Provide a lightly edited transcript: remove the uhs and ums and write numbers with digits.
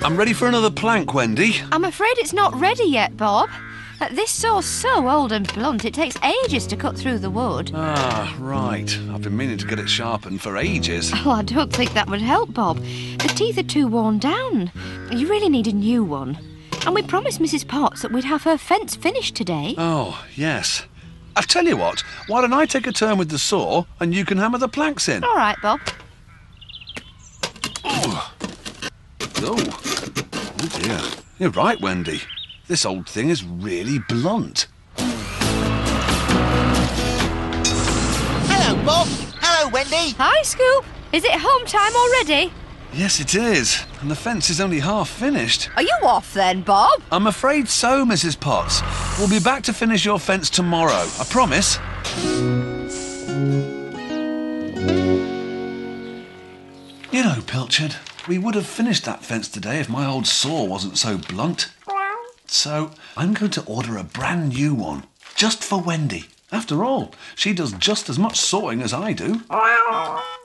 I'm ready for another plank, Wendy. I'm afraid it's not ready yet, Bob. This saw's so old and blunt, it takes ages to cut through the wood. Ah, right. I've been meaning to get it sharpened for ages. Oh, I don't think that would help, Bob. The teeth are too worn down. You really need a new one. And we promised Mrs. Potts that we'd have her fence finished today. Oh, yes. I tell you what, why don't I take a turn with the saw and you can hammer the planks in? All right, Bob. Oh, oh dear. You're right, Wendy. This old thing is really blunt. Hello, Bob. Hello, Wendy. Hi, Scoop. Is it home time already? Yes, it is. And the fence is only half finished. Are you off then, Bob? I'm afraid so, Mrs. Potts. We'll be back to finish your fence tomorrow. I promise. You know, Pilchard, we would have finished that fence today if my old saw wasn't so blunt. So I'm going to order a brand new one, just for Wendy. After all, she does just as much sawing as I do.